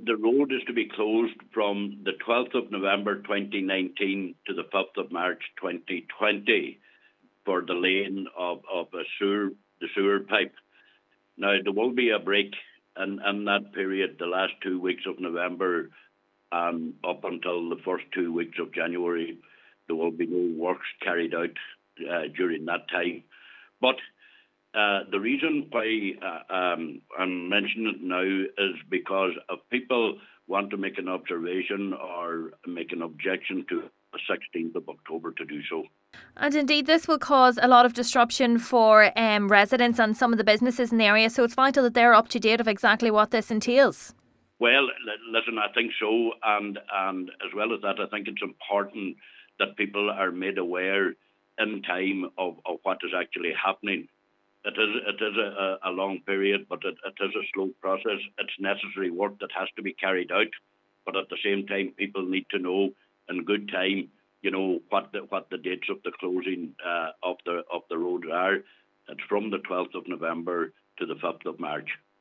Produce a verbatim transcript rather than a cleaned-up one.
the road is to be closed from the twelfth of November twenty nineteen to the fifth of March twenty twenty for the laying of, of a sewer, the sewer pipe. Now, there will be a break in, in that period, the last two weeks of November and up until the first two weeks of January. There will be no works carried out uh, during that time. But uh, the reason why uh, um, I'm mentioning it now is because if people want to make an observation or make an objection to the sixteenth of October to do so. And indeed, this will cause a lot of disruption for um, residents and some of the businesses in the area. So it's vital that they're up to date of exactly what this entails. Well, l- listen, I think so. And, and as well as that, I think it's important that people are made aware in time of, of what is actually happening. It is, it is a, a long period, but it, it is a slow process. It's necessary work that has to be carried out. But at the same time, people need to know in good time, you know, what the, what the dates of the closing uh, of the of the road are. It's from the twelfth of November to the fifth of March.